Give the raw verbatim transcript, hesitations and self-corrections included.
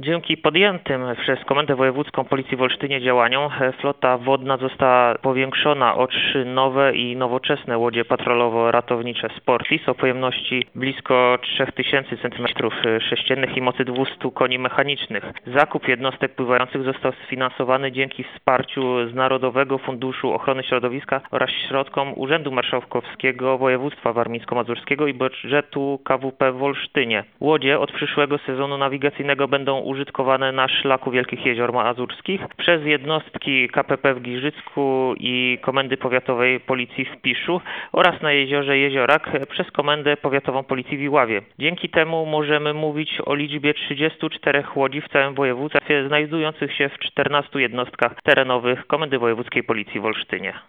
Dzięki podjętym przez Komendę Wojewódzką Policji w Olsztynie działaniom flota wodna została powiększona o trzy nowe i nowoczesne łodzie patrolowo-ratownicze Sportlis o pojemności blisko trzy tysiące centymetrów sześciennych i mocy dwieście koni mechanicznych. Zakup jednostek pływających został sfinansowany dzięki wsparciu z Narodowego Funduszu Ochrony Środowiska oraz środkom Urzędu Marszałkowskiego Województwa Warmińsko-Mazurskiego i budżetu K W P w Olsztynie. Łodzie od przyszłego sezonu nawigacyjnego będą użytkowane na szlaku Wielkich Jezior Mazurskich przez jednostki K P P w Giżycku i Komendy Powiatowej Policji w Piszu oraz na jeziorze Jeziorak przez Komendę Powiatową Policji w Iławie. Dzięki temu możemy mówić o liczbie trzydziestu czterech łodzi w całym województwie znajdujących się w czternastu jednostkach terenowych Komendy Wojewódzkiej Policji w Olsztynie.